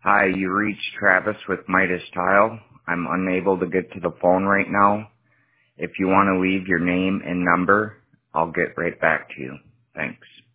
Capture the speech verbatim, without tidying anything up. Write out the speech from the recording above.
Hi, you reached Travis with Midas Tile. I'm unable to get to the phone right now. If you want to leave your name and number, I'll get right back to you. Thanks.